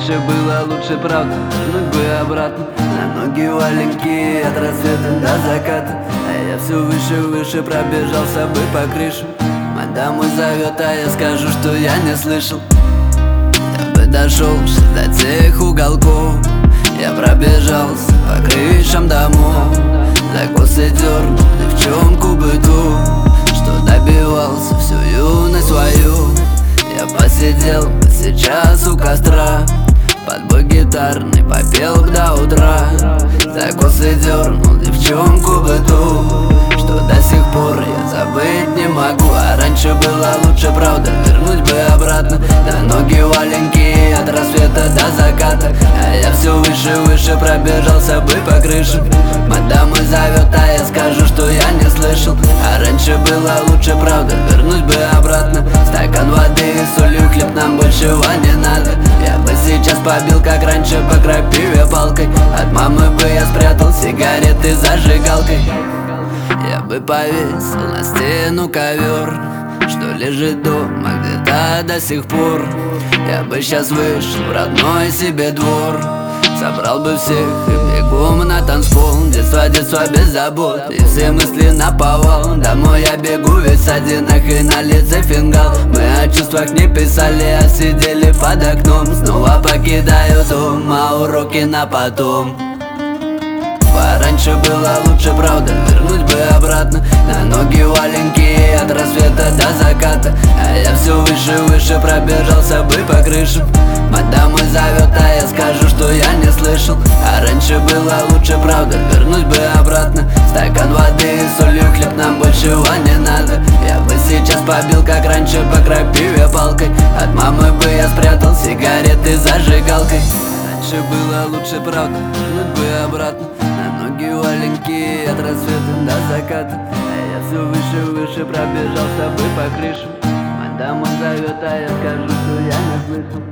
раньше было лучше, правда, вернуть бы обратно. На ноги валенки от рассвета до заката, а я все выше и выше пробежался бы по крыше. Мать домой зовет, а я скажу, что я не слышал. Я бы дошел до тех уголков, я пробежался по крышам домов, за косы дернул девчонку бы ту, что добивался всю юность свою. Я посидел бы сейчас у костра, под бой гитарный попел до утра, за косы дернул девчонку бы ту, что до сих пор я забыть не могу. А раньше было лучше, правда, вернуть бы обратно. На ноги валенки от рассвета до заката, а я все выше и выше пробежался бы по крышам. Мать домой зовет, а я скажу, что я не слышал. А раньше было лучше, правда, вернуть бы обратно. Стакан воды и солью хлеб, нам большего не надо. Я бы сейчас побил, как раньше, по крапиве палкой. От мамы бы я спрятал сигареты зажигалкой. Я бы повесил на стену ковер, что лежит дома где-то до сих пор. Я бы сейчас вышел в родной себе двор, собрал бы всех и бегом на танцпол. Детство, детство без забот, и все мысли наповал. Домой я бегу весь один, ах, и на лице фингал. Мы о чувствах не писали, а сидели под окном. Снова покидаю дом, а уроки на потом. Раньше было лучше, правда, вернуть бы обратно. На ноги валенки от рассвета до заката, а я все выше и выше пробежался бы по крышам. Мать домой зовет, а я скажу, что я не слышал. А раньше было лучше, правда, вернуть бы обратно. Стакан воды и солью хлеб, нам большего не надо. Я бы сейчас побил, как раньше, по крапиве палкой. От мамы бы я спрятал сигареты зажигалкой. Раньше было лучше, правда, вернуть бы обратно. На ноги валенки от рассвета до заката, а я все выше и выше пробежался бы по крышам. Мать домой зовет, а я скажу, что я не слышал.